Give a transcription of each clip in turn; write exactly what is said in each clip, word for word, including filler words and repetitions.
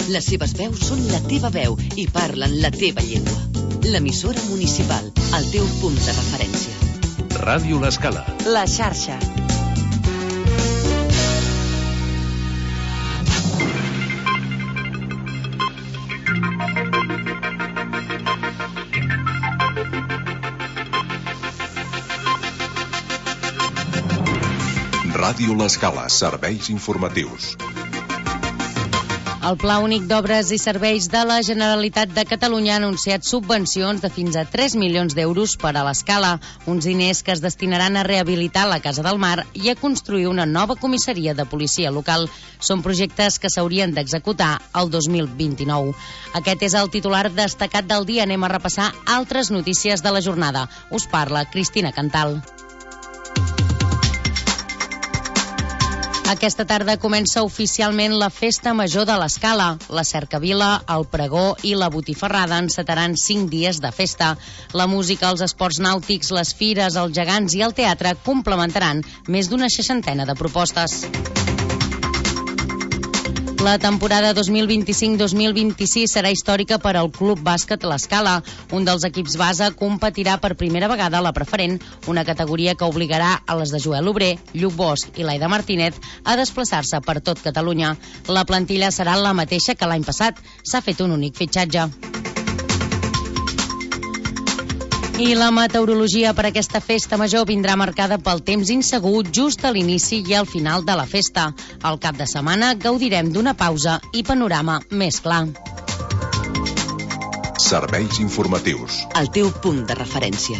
Les seves veus són la teva veu i parlen la teva llengua. L'emissora municipal, el teu punt de referència. Ràdio L'Escala. La xarxa. Ràdio L'Escala, serveis informatius. El Pla Únic d'Obres i Serveis de la Generalitat de Catalunya ha anunciat subvencions de fins a tres milions d'euros per a l'Escala, uns diners que es destinaran a rehabilitar la Casa del Mar i a construir una nova comissaria de policia local. Són projectes que s'haurien d'executar el dos mil vint-i-nou. Aquest és el titular destacat del dia. Anem a repassar altres notícies de la jornada. Us parla Cristina Cantal. Aquesta tarda comença oficialment la Festa Major de l'Escala. La Cercavila, el Pregó i la Botifarrada encetaran cinc dies de festa. La música, els esports nàutics, les fires, els gegants i el teatre complementaran més d'una seixantena de propostes. La temporada dos mil vint-i-cinc dos mil vint-i-sis serà històrica per al Club Bàsquet L'Escala. Un dels equips base competirà per primera vegada a la preferent, una categoria que obligarà a les de Joel Obrer, Lluc Bosch i l'Aida Martínez a desplaçar-se per tot Catalunya. La plantilla serà la mateixa que l'any passat. S'ha fet un únic fitxatge. I la meteorologia per aquesta festa major vindrà marcada pel temps insegur just a l'inici i al final de la festa. Al cap de setmana gaudirem d'una pausa i panorama més clar. Serveis informatius. El teu punt de referència.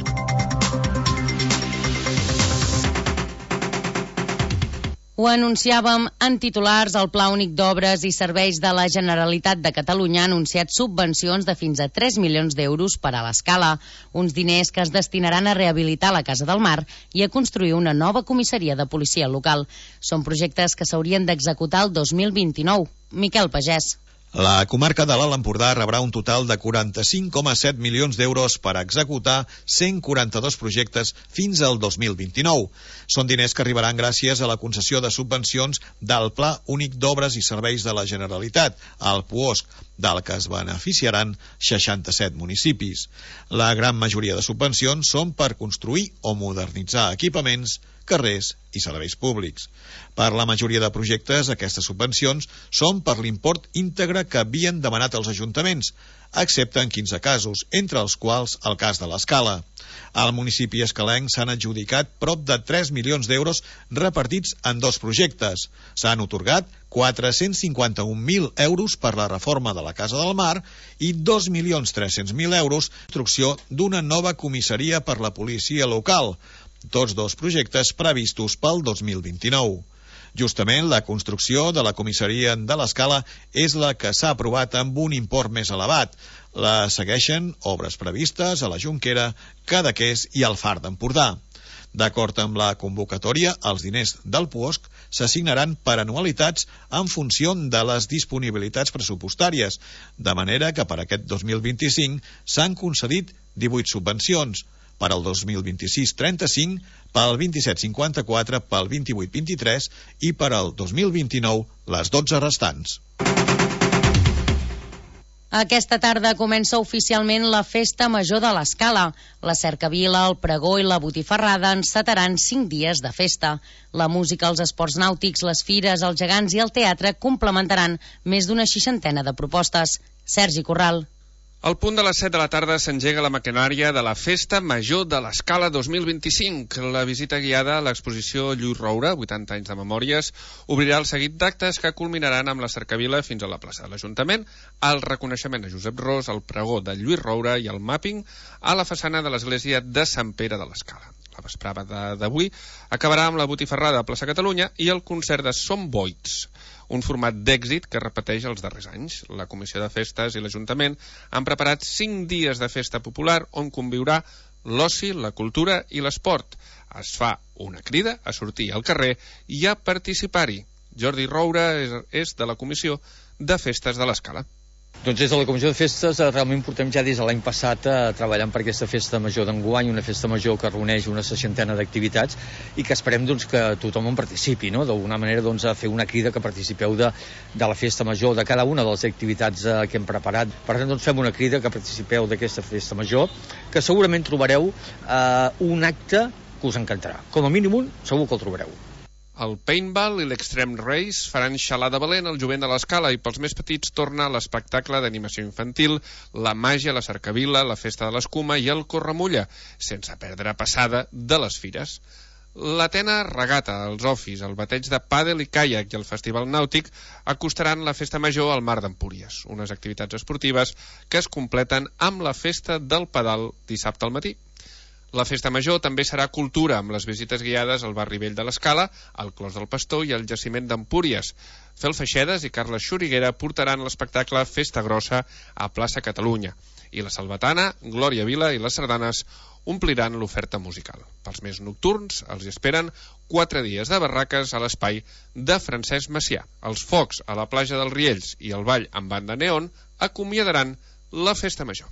Ho anunciàvem en titulars. El Pla Únic d'Obres i Serveis de la Generalitat de Catalunya ha anunciat subvencions de fins a tres milions d'euros per a l'Escala, uns diners que es destinaran a rehabilitar la Casa del Mar i a construir una nova comissaria de policia local. Són projectes que s'haurien d'executar el dos mil vint-i-nou. Miquel Pagès. La comarca de l'Alt Empordà rebrà un total de quaranta-cinc coma set milions d'euros per executar cent quaranta-dos projectes fins al dos mil vint-i-nou. Són diners que arribaran gràcies a la concessió de subvencions del Pla Únic d'Obres i Serveis de la Generalitat, el PUOSC, del que es beneficiaran seixanta-set municipis. La gran majoria de subvencions són per construir o modernitzar equipaments, carrers i serveis públics. Per la majoria de projectes, aquestes subvencions són per l'import íntegre que havien demanat els ajuntaments, excepte en quinze casos, entre els quals el cas de l'Escala. Al municipi escalenc s'han adjudicat prop de tres milions d'euros repartits en dos projectes. S'han atorgat quatre-cents cinquanta-un mil euros per la reforma de la Casa del Mar i dos milions tres-cents mil euros de construcció d'una nova comissaria per la policia local, tots dos projectes previstos pel dos mil vint-i-nou. Justament la construcció de la comissaria de l'Escala és la que s'ha aprovat amb un import més elevat. La segueixen obres previstes a la Jonquera, Cadaqués i el Far d'Empordà. D'acord amb la convocatòria, els diners del PUOSC s'assignaran per anualitats en funció de les disponibilitats pressupostàries, de manera que per aquest dos mil vint-i-cinc s'han concedit divuit subvencions, per al dos mil vint-i-sis trenta-cinc, pel vint-i-set cinquanta-quatre, pel vint-i-vuit vint-i-tres i per al dos mil vint-i-nou les dotze restants. Aquesta tarda comença oficialment la Festa Major de l'Escala. La Cercavila, el Pregó i la Botifarrada encetaran cinc dies de festa. La música, els esports nàutics, les fires, els gegants i el teatre complementaran més d'una seixantena de propostes. Sergi Corral. Al punt de les set de la tarda s'engega la maquinària de la Festa Major de l'Escala dos mil vint-i-cinc. La visita guiada a l'exposició Lluís Roura, vuitanta anys de memòries, obrirà el seguit d'actes que culminaran amb la Cercavila fins a la plaça de l'Ajuntament, el reconeixement a Josep Ros, el pregó de Lluís Roura i el mapping a la façana de l'església de Sant Pere de l'Escala. La vesprada d'avui acabarà amb la Botifarrada a plaça Catalunya i el concert de Som Boits, un format d'èxit que repeteix els darrers anys. La Comissió de Festes i l'Ajuntament han preparat cinc dies de festa popular on conviurà l'oci, la cultura i l'esport. Es fa una crida a sortir al carrer i a participar-hi. Jordi Roura és, és de la Comissió de Festes de l'Escala. Doncs des de la Comissió de Festes eh, realment portem ja des de l'any passat eh, treballant per aquesta festa major d'enguany, una festa major que reuneix una seixantena d'activitats i que esperem doncs, que tothom en participi, no? D'alguna manera doncs, a fer una crida que participeu de, de la festa major, de cada una de les activitats eh, que hem preparat. Per tant, doncs, fem una crida que participeu d'aquesta festa major, que segurament trobareu eh, un acte que us encantarà. Com a mínim un, segur que el trobareu. El paintball i l'extreme race faran xalar de valent el jovent de l'Escala i pels més petits torna l'espectacle d'animació infantil, la màgia, la cercavila, la festa de l'escuma i el corremulla, sense perdre passada de les fires. L'Atena Regata, els ofis, el bateig de pàdel i caiac i el festival nàutic acostaran la festa major al Mar d'Empúries, unes activitats esportives que es completen amb la festa del pedal dissabte al matí. La festa major també serà cultura, amb les visites guiades al barri vell de l'Escala, al Clos del Pastor i al jaciment d'Empúries. Fel Feixedes i Carles Xuriguera portaran l'espectacle Festa Grossa a Plaça Catalunya. I la Salvatana, Glòria Vila i les sardanes ompliran l'oferta musical. Pels més nocturns els esperen quatre dies de barraques a l'espai de Francesc Macià. Els focs a la platja dels Riells i el ball amb banda neon acomiadaran la festa major.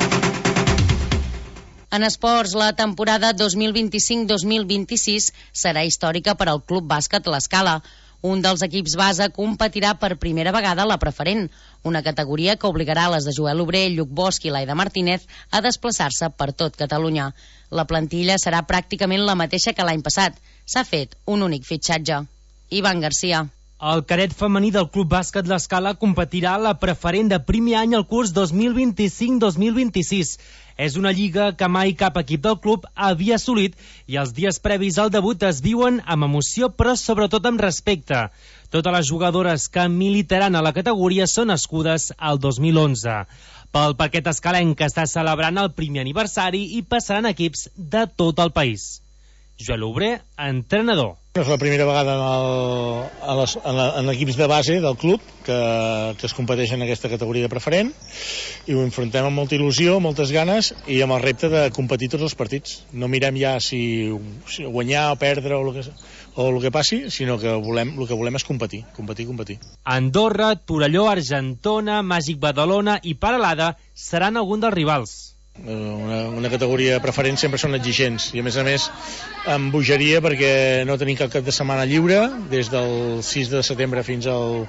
En esports, la temporada dos mil vint-i-cinc dos mil vint-i-sis serà històrica per al Club Bàsquet L'Escala. Un dels equips base competirà per primera vegada a la preferent, una categoria que obligarà les de Joel Obrer, Lluc Bosch i l'Aida Martínez a desplaçar-se per tot Catalunya. La plantilla serà pràcticament la mateixa que l'any passat. S'ha fet un únic fitxatge. Ivan Garcia. El cadet femení del Club Bàsquet L'Escala competirà a la preferent de primer any al curs dos mil vint-i-cinc dos mil vint-i-sis. És una lliga que mai cap equip del club havia assolit i els dies previs al debut es viuen amb emoció però sobretot amb respecte. Totes les jugadores que militaran a la categoria són nascudes al dos mil onze. Pel parquet escalenc que està celebrant el primer aniversari i passaran equips de tot el país. Joel Obrer, entrenador. És la primera vegada en, el, en, les, en, la, en equips de base del club que, que es competeixen en aquesta categoria de preferent i ho enfrontem amb molta il·lusió, moltes ganes i amb el repte de competir tots els partits. No mirem ja si, si guanyar o perdre o el que, o el que passi, sinó que volem, el que volem és competir, competir, competir. Andorra, Torelló, Argentona, Màgic Badalona i Peralada seran algun dels rivals. Una, una categoria preferent sempre són exigents i a més a més amb bogeria perquè no tenim cap cap de setmana lliure des del sis de setembre fins al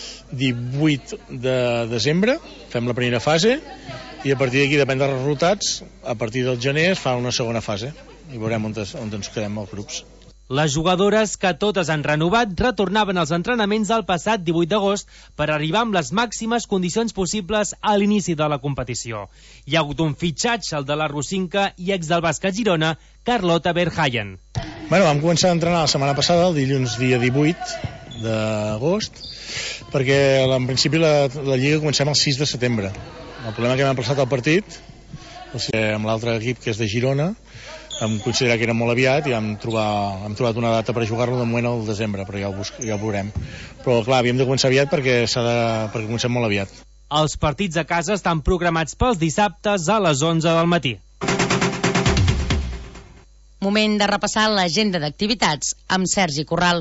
divuit de desembre fem la primera fase i a partir d'aquí depèn dels resultats a partir del gener es fa una segona fase i veurem on, on ens quedem els grups. Les jugadores, que totes han renovat, retornaven als entrenaments el passat divuit d'agost per arribar amb les màximes condicions possibles a l'inici de la competició. Hi ha hagut un fitxatge, el de la Rosinca i ex del Bàsquet Girona, Carlota Verhaien. Bueno, vam començar a entrenar la setmana passada, el dilluns dia divuit d'agost, perquè en principi la, la Lliga comencem el sis de setembre. El problema que hem emplaçat el partit, o sigui, amb l'altre equip que és de Girona, vam considerar que era molt aviat i hem, trobar, hem trobat una data per jugar-lo de moment al desembre, però ja ho, busc, ja ho veurem. Però clar, havíem de començar aviat perquè, s'ha de, perquè comencem molt aviat. Els partits a casa estan programats pels dissabtes a les onze del matí. Moment de repassar l'agenda d'activitats amb Sergi Corral.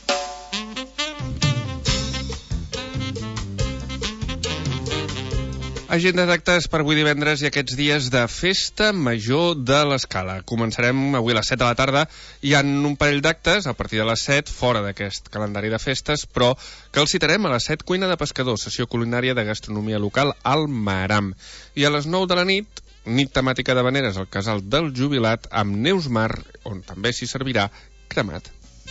Agenda d'actes per avui divendres i aquests dies de festa major de l'Escala. Començarem avui a les set de la tarda. Hi ha un parell d'actes a partir de les set, fora d'aquest calendari de festes, però que els citarem a les set, cuina de pescador, sessió culinària de gastronomia local al Maram. I a les nou de la nit, nit temàtica de veneres al Casal del Jubilat amb Neus Mar, on també s'hi servirà cremat.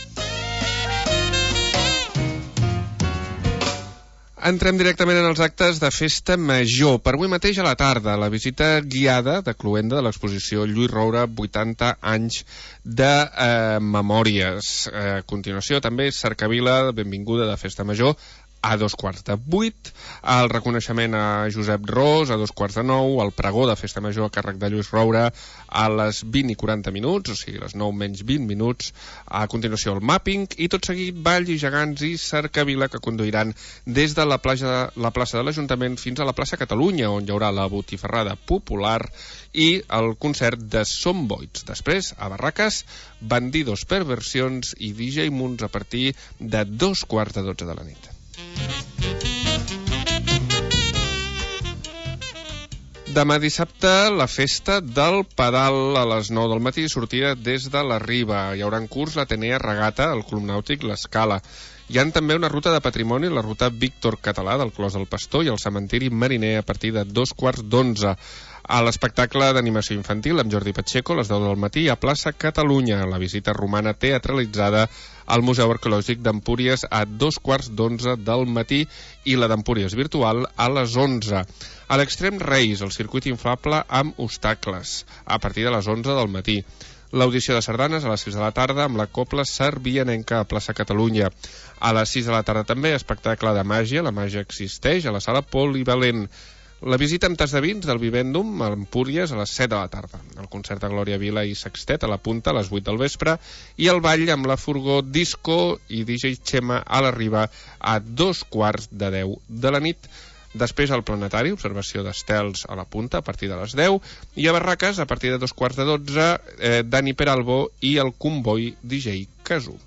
Entrem directament en els actes de festa major. Per avui mateix a la tarda, la visita guiada de cloenda de l'exposició Lluís Roura, vuitanta anys de eh, memòries. Eh, a continuació, també, cercavila, benvinguda de festa major, a dos quarts de vuit, el reconeixement a Josep Ros a dos quarts de nou, el pregó de festa major a càrrec de Lluís Roura a les vint i quaranta minuts, o sigui, les nou menys vint minuts, a continuació el mapping i tot seguit balls i gegants i cercavila que conduiran des de la plaça, la plaça de l'Ajuntament fins a la plaça Catalunya, on hi haurà la botifarrada popular i el concert de Som Boits. Després, a Barraques, Bandidos Perversions i D J Moons a partir de dos quarts de dotze de la nit. Demà dissabte, la festa del pedal a les nou del matí, sortida des de la Riba. Hi haurà en curs l'Atenea Regata, el Club Nàutic l'Escala. Hi ha també una ruta de patrimoni, la ruta Víctor Català del Clos del Pastor i el cementiri mariner a partir de dos quarts d'onze. A l'espectacle d'animació infantil amb Jordi Pacheco a les deu del matí a Plaça Catalunya. La visita romana teatralitzada al Museu Arqueològic d'Empúries a dos quarts d'onze del matí i la d'Empúries virtual a les onze. A l'extrem Reis, el circuit inflable amb obstacles, a partir de les onze del matí. L'audició de sardanes a les sis de la tarda amb la Copla Servianenca a Plaça Catalunya. A les sis de la tarda també espectacle de màgia, la màgia existeix, a la sala Polivalent. La visita amb tas de vins del Vivendum a Empúries a les set de la tarda. El concert de Glòria Vila i Sextet a la Punta a les vuit del vespre i el ball amb la furgó Disco i D J Xema a la Riba a dos quarts de deu de la nit. Després al Planetari, observació d'estels a la Punta a partir de les deu i a Barraques a partir de dos quarts de dotze eh, Dani Peralbo i el Comboi D J Casú.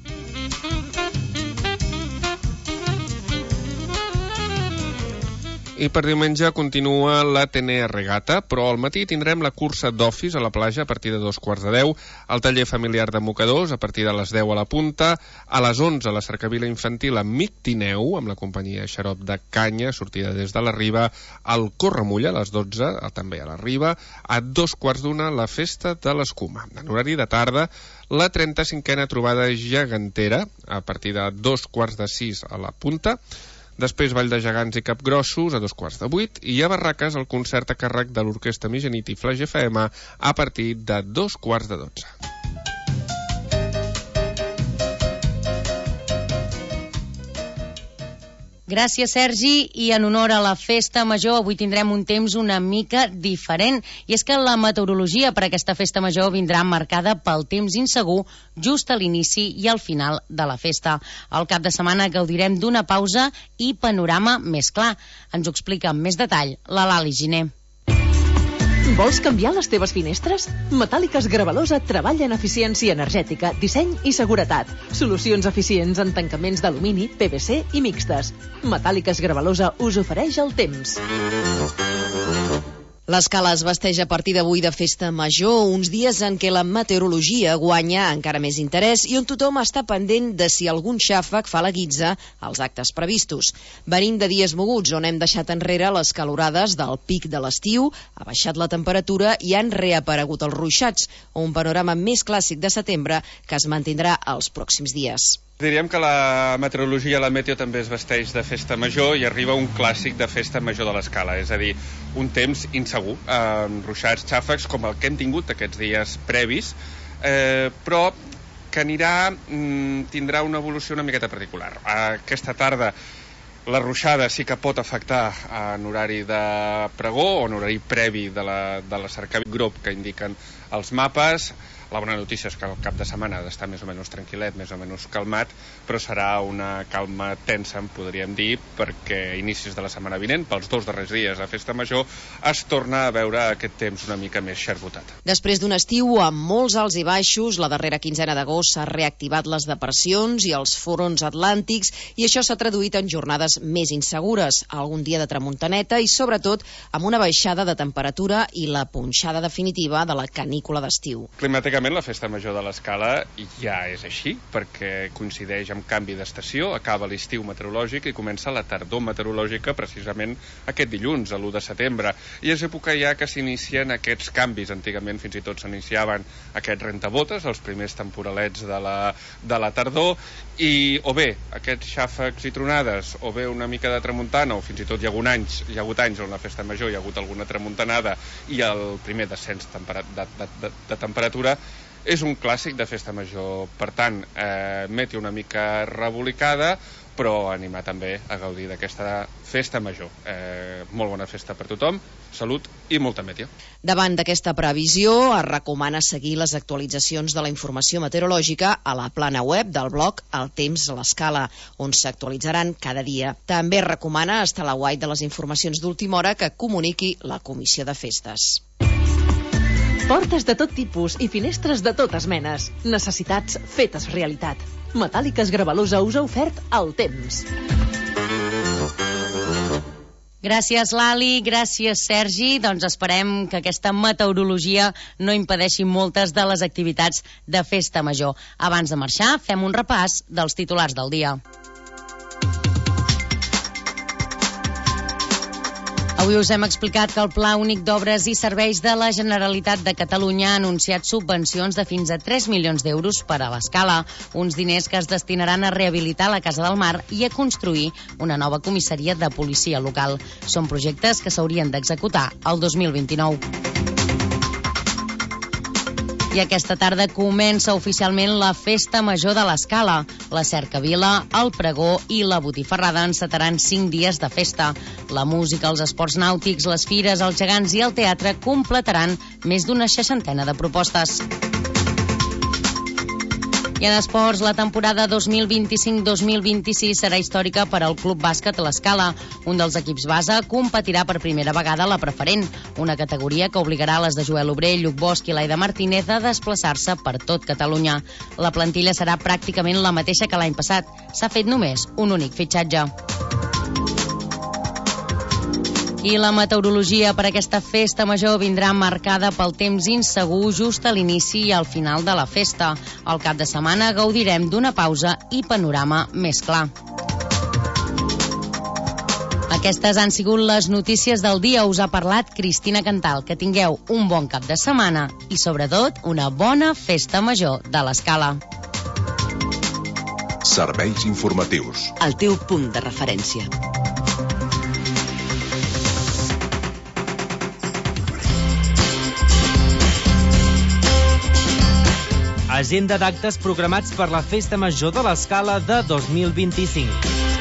I per diumenge continua l'Atenea Regata, però al matí tindrem la cursa d'ofis a la platja a partir de dos quarts de deu, el taller familiar de mocadors a partir de les deu a la Punta, a les onze la cercavila infantil amb Mictineu, amb la companyia Xarop de Canya, sortida des de la Riba, al Corremulla a les dotze, també a la Riba, a dos quarts d'una la festa de l'Escuma. En horari de tarda, la trenta-cinquena trobada gegantera, a partir de dos quarts de sis a la Punta. Després Ball de Gegants i Capgrossos a dos quarts de vuit i a Barraques el concert a càrrec de l'Orquestra Migenit i Flaix F M a partir de dos quarts de dotze. Gràcies, Sergi. I en honor a la festa major, avui tindrem un temps una mica diferent. I és que la meteorologia per a aquesta festa major vindrà marcada pel temps insegur just a l'inici i al final de la festa. Al cap de setmana gaudirem d'una pausa i panorama més clar. Ens ho explica amb més detall la Lali Giner. Vols canviar les teves finestres? Metàl·liques Gravalosa treballa en eficiència energètica, disseny i seguretat. Solucions eficients en tancaments d'alumini, P V C i mixtes. Metàl·liques Gravalosa us ofereix el temps. L'Escala es vesteix a partir d'avui de festa major, uns dies en què la meteorologia guanya encara més interès i on tothom està pendent de si algun xàfec fa la guitza als actes previstos. Venim de dies moguts on hem deixat enrere les calorades del pic de l'estiu, ha baixat la temperatura i han reaparegut els ruixats, un panorama més clàssic de setembre que es mantindrà els pròxims dies. Diríem que la meteorologia, la meteo també es vesteix de festa major i arriba un clàssic de festa major de l'Escala, és a dir, un temps insegur, amb ruixats, xàfecs com el que hem tingut aquests dies previs, eh, però que anirà, tindrà una evolució una miqueta particular. Aquesta tarda la ruixada sí que pot afectar en horari de pregó o en horari previ de la, de la cercavila grup que indiquen els mapes. La bona notícia és que el cap de setmana ha d'estar més o menys tranquil·let, més o menys calmat, però serà una calma tensa, en podríem dir, perquè a inicis de la setmana vinent, pels dos darrers dies a Festa Major, es torna a veure aquest temps una mica més xerbotat. Després d'un estiu amb molts alts i baixos, la darrera quinzena d'agost s'ha reactivat les depressions i els fronts atlàntics i això s'ha traduït en jornades més insegures, algun dia de tramuntaneta i sobretot amb una baixada de temperatura i la punxada definitiva de la canícula d'estiu. Climàticament la Festa Major de l'Escala ja és així, perquè coincideix amb canvi d'estació, acaba l'estiu meteorològic i comença la tardor meteorològica precisament aquest dilluns, l'u de setembre. I és època ja que s'inicien aquests canvis. Antigament fins i tot s'iniciaven aquests rentabotes, els primers temporalets de la, de la tardor, i o bé aquests xàfecs i tronades, o bé una mica de tramuntana, o fins i tot hi ha hagut anys, hi ha hagut anys on la Festa Major hi ha hagut alguna tramuntanada i el primer descens de, de, de, de temperatura. És un clàssic de Festa Major, per tant, eh, meteo una mica rebolicada, però animar també a gaudir d'aquesta Festa Major. Eh, molt bona festa per tothom, salut i molta meteo. Davant d'aquesta previsió, es recomana seguir les actualitzacions de la informació meteorològica a la plana web del blog El Temps a l'Escala, on s'actualitzaran cada dia. També es recomana estar a l'aguait de les informacions d'última hora que comuniqui la Comissió de Festes. Portes de tot tipus i finestres de totes menes. Necessitats fetes realitat. Metàl·liques Gravalosa us ha ofert el temps. Gràcies, Lali, gràcies, Sergi. Doncs esperem que aquesta meteorologia no impedeixi moltes de les activitats de Festa Major. Abans de marxar, fem un repàs dels titulars del dia. Avui us hem explicat que el Pla Únic d'Obres i Serveis de la Generalitat de Catalunya ha anunciat subvencions de fins a tres milions d'euros per a l'Escala, uns diners que es destinaran a rehabilitar la Casa del Mar i a construir una nova comissaria de policia local. Són projectes que s'haurien d'executar el dos mil vint-i-nou. I aquesta tarda comença oficialment la Festa Major de l'Escala. La Cercavila, el Pregó i la Botifarrada encetaran cinc dies de festa. La música, els esports nàutics, les fires, els gegants i el teatre completaran més d'una seixantena de propostes. I en esports, la temporada dos mil vint-i-cinc dos mil vint-i-sis serà històrica per al Club Bàsquet l'Escala. Un dels equips base competirà per primera vegada a la preferent, una categoria que obligarà les de Joel Obrer, Lluc Bosch i l'Aida Martínez a desplaçar-se per tot Catalunya. La plantilla serà pràcticament la mateixa que l'any passat. S'ha fet només un únic fitxatge. I la meteorologia per aquesta festa major vindrà marcada pel temps insegur just a l'inici i al final de la festa. Al cap de setmana gaudirem d'una pausa i panorama més clar. Aquestes han sigut les notícies del dia. Us ha parlat Cristina Cantal. Que tingueu un bon cap de setmana i, sobretot, una bona festa major de l'Escala. Serveis informatius. El teu punt de referència. Agenda d'actes programats per la Festa Major de l'Escala de dos mil vint-i-cinc.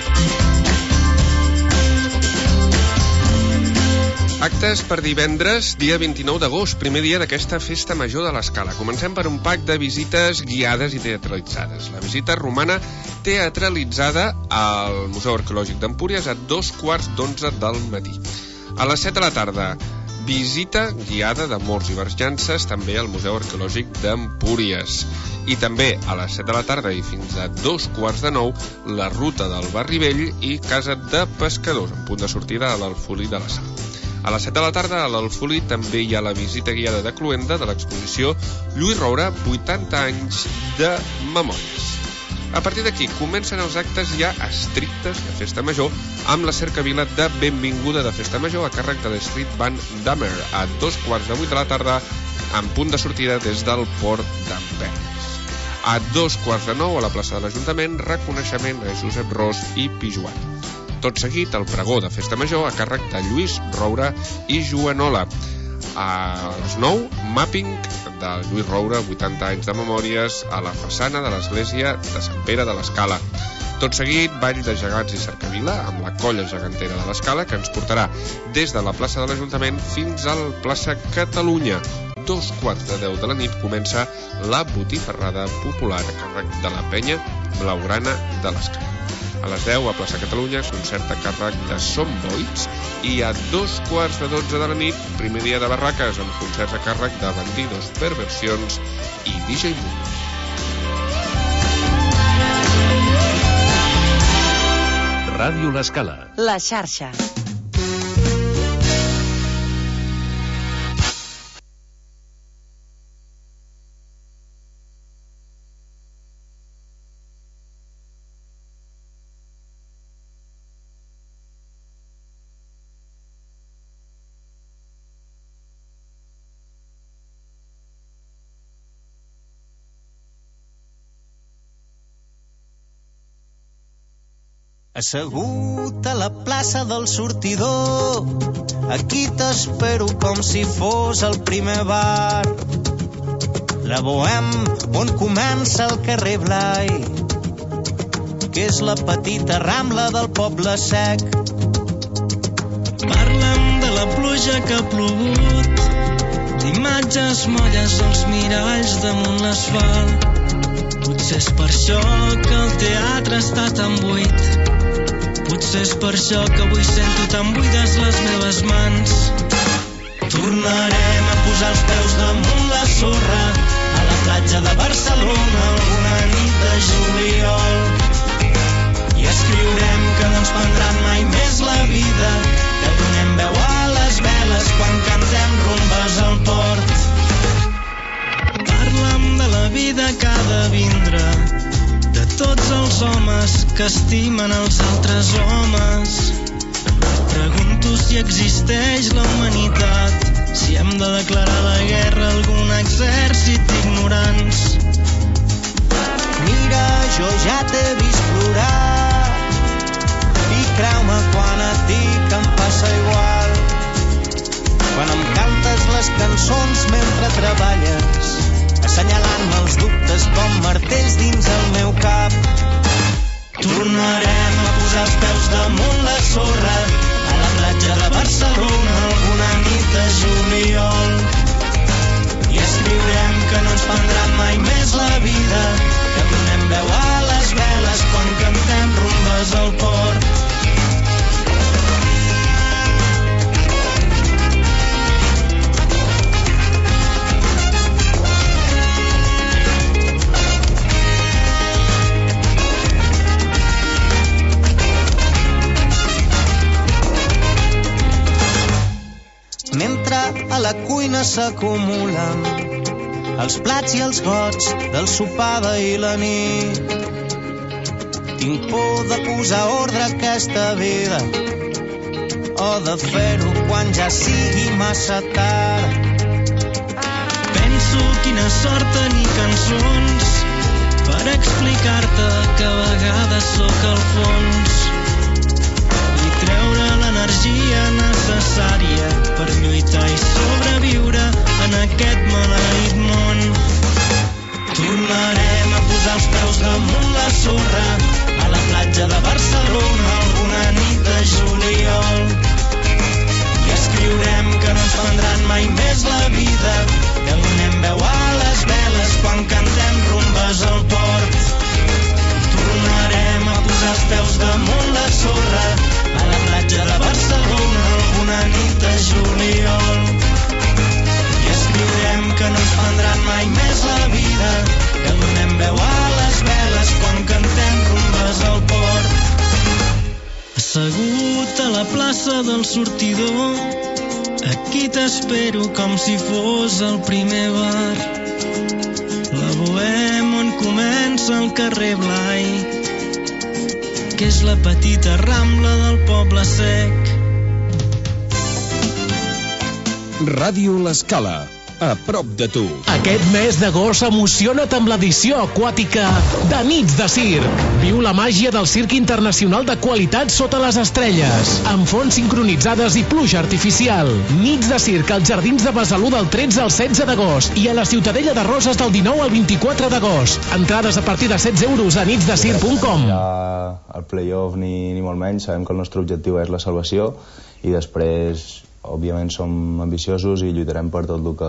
Actes per divendres, dia vint-i-nou d'agost, primer dia d'aquesta Festa Major de l'Escala. Comencem per un pack de visites guiades i teatralitzades. La visita romana teatralitzada al Museu Arqueològic d'Empúries a dos quarts d'onze del matí. A les set de la tarda, visita guiada d'amors i verjances també al Museu Arqueològic d'Empúries. I també a les set de la tarda i fins a dos quarts de nou, la ruta del Barri Vell i Casa de Pescadors, en punt de sortida a l'Alfolí de la Sal. A les set de la tarda, a l'Alfolí, també hi ha la visita guiada de Cluenda de l'exposició Lluís Roura, vuitanta anys de memòries. A partir d'aquí comencen els actes ja estrictes de Festa Major amb la cercavila de benvinguda de Festa Major a càrrec de l'Street Band Dummer a dos quarts de vuit de la tarda en punt de sortida des del port d'Empelles. A dos quarts de nou a la plaça de l'Ajuntament, reconeixement a Josep Ros i Pijuan. Tot seguit el pregó de Festa Major a càrrec de Lluís Roura i Joanola. A les nou, mapping de Lluís Roura, vuitanta anys de memòries, a la façana de l'església de Sant Pere de l'Escala. Tot seguit, ball de gegants i cercavila amb la colla gegantera de l'Escala que ens portarà des de la plaça de l'Ajuntament fins a la plaça Catalunya. Dos quarts de deu de la nit comença la botifarrada popular a càrrec de la penya blaugrana de l'Escala. A les deu, a plaça Catalunya, concert a càrrec de Som Boits i a dos quarts de dotze de la nit, primer dia de barraques amb concerts a càrrec de Bandidos, Perversions i D J Moon. Ràdio l'Escala. La xarxa. Assegut a la plaça del sortidor, aquí t'espero com si fos el primer bar. La Bohème, on comença el carrer Blai, que és la petita rambla del poble sec. Parla'm de la pluja que ha plogut, d'imatges molles als miralls damunt l'asfalt. Potser és per això que el teatre està tan buit. Potser és per això que avui sento tan buides les meves mans. Tornarem a posar els peus damunt la sorra a la platja de Barcelona alguna nit de juliol. I escriurem que no ens prendran mai més la vida, que el dones que estimen els altres homes. Pregunto si existeix la humanitat, si hem de declarar la guerra a algun exèrcit d'ignorants. Mira, jo ja t'he vist plorar i creu-me quan et dic em passa igual. Quan em cantes les cançons mentre treballes, assenyalant-me els dubtes com martells dins el meu cap. Tornarem a posar els peus damunt la sorra a la platja de Barcelona alguna nit de juliol. I escriurem que no ens prendrà mai més la vida, que donem veu a les veles quan cantem rumbes al port. Mentre a la cuina s'acumulen els plats i els gots del sopar d'ahir la nit, tinc por de posar ordre a aquesta vida o de fer-ho quan ja sigui massa tard. Penso quina sort tenir cançons per explicar-te que a vegades sóc al fons i treure l'energia necessària per lluitar i sobreviure en aquest maleït món. Tornarem a posar els peus damunt la sorra a la platja de Barcelona alguna nit de juliol. I escriurem que no ens prendran mai més la vida, que donem veu a les veles quan cantem rumbes al port. Tornarem a posar els peus damunt la sorra a la platja de Barcelona alguna nit de juliol. I escriurem que no ens prendran mai més la vida, que donem veu a les veles quan cantem rumbes al port. Assegut a la plaça del sortidor, aquí t'espero com si fos el primer bar. La Bohem on comença el carrer Blai, que és la petita rambla del Poble Sec. Ràdio L'Escala, a prop de tu. Aquest mes d'agost emociona't amb l'edició aquàtica de Nits de Circ. Viu la màgia del circ internacional de qualitat sota les estrelles, amb fonts sincronitzades i pluja artificial. Nits de Circ als Jardins de Besalú del tretze al setze d'agost i a la Ciutadella de Roses del dinou al vint-i-quatre d'agost. Entrades a partir de setze euros a nits de circ punt com. El playoff ni, ni molt menys, sabem que el nostre objectiu és la salvació i després òbviament som ambiciosos i lluitarem per tot el que...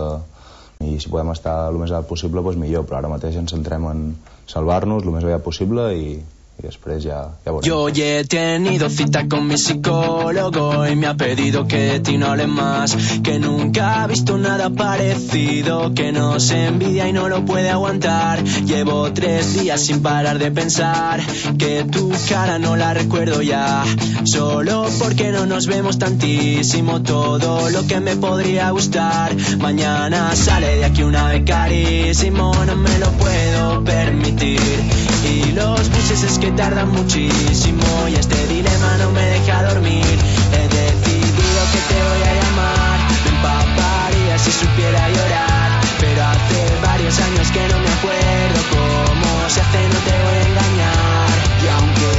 I si podem estar el més alt possible, doncs millor, però ara mateix ens centrem en salvar-nos el més aviat possible i, y después ya, ya volvemos. Yo ya he tenido cita con mi psicólogo y me ha pedido que de ti no hable más, que nunca ha visto nada parecido, que nos envidia y no lo puede aguantar. Llevo tres días sin parar de pensar que tu cara no la recuerdo ya, solo porque no nos vemos tantísimo. Todo lo que me podría gustar, mañana sale de aquí una vez carísimo, no me lo puedo permitir. Y los buses es que tardan muchísimo y este dilema no me deja dormir. He decidido que te voy a llamar, me empaparía si supiera llorar, pero hace varios años que no me acuerdo cómo se hace, no te voy a engañar. Y aunque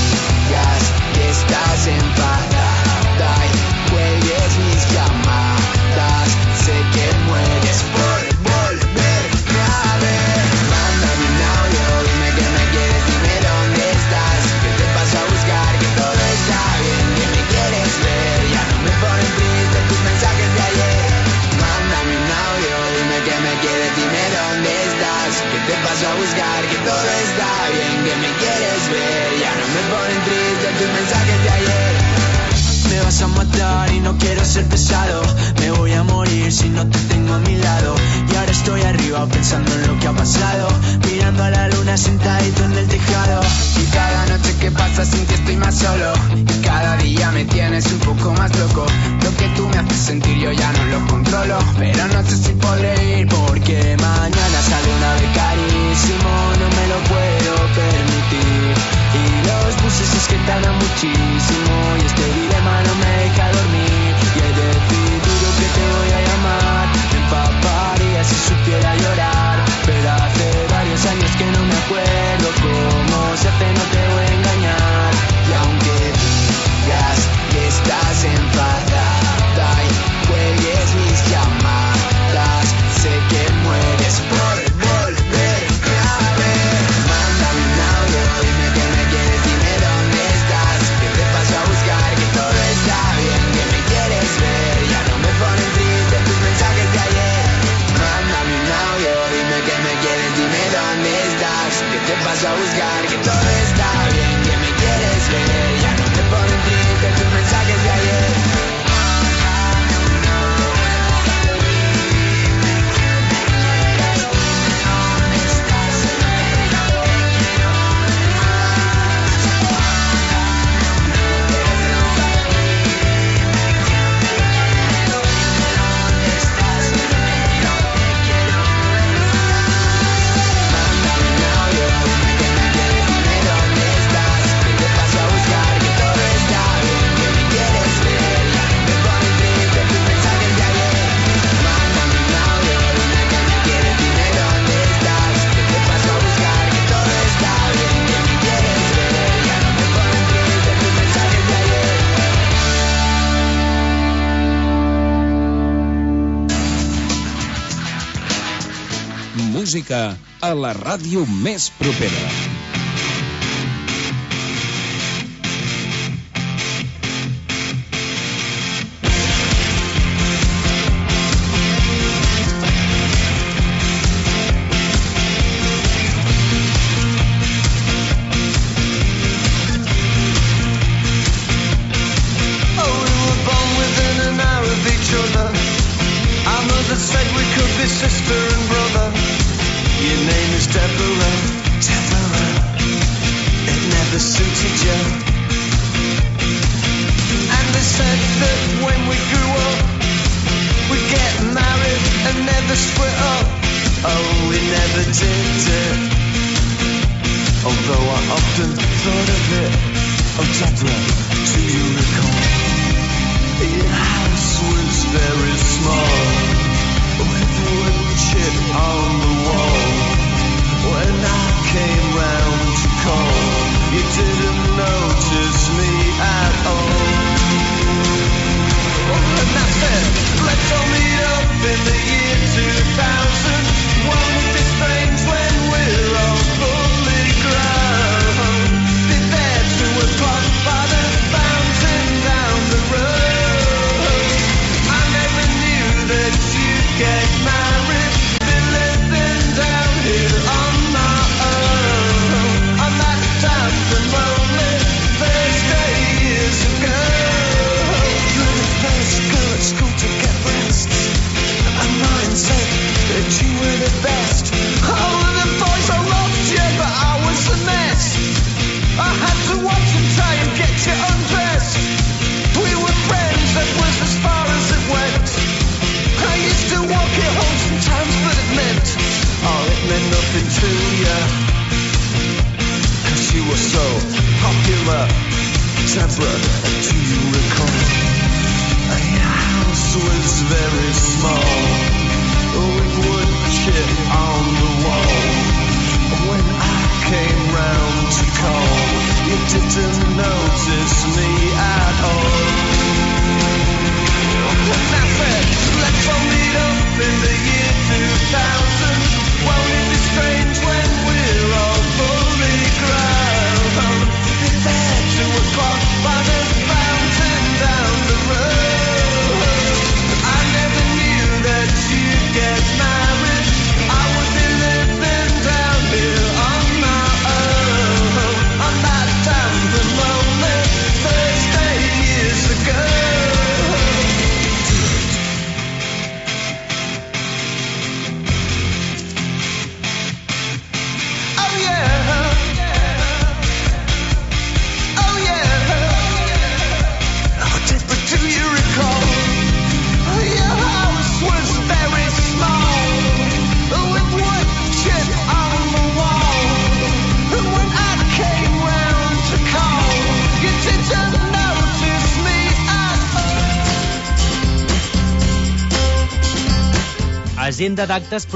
digas que estás enfadada y cuelgues mis llamadas, sé que mueres por volverme a ver. Mándame un audio, dime que me quieres, dime dónde estás, que te paso a buscar, que todo está bien, que me quieres ver. Ya no me ponen triste tus mensajes de ayer. Mándame un audio, dime que me quieres, dime dónde estás, que te paso a buscar, que todo está bien, que me quieres ver. Ya no me ponen triste tus mensajes de ayer. Me vas a matar y no quiero ser pesado, me voy a morir si no te tengo a mi lado. Y ahora estoy arriba pensando en lo que ha pasado, mirando a la luna sentadito en el tejado. Y cada noche que pasa sin ti estoy más solo, y cada día me tienes un poco más loco. Lo que tú me haces sentir yo ya no lo controlo, pero no sé si podré ir porque mañana sale una vez carísimo, no me lo puedo permitir. Y música a la ràdio més propera. Agenda d'actes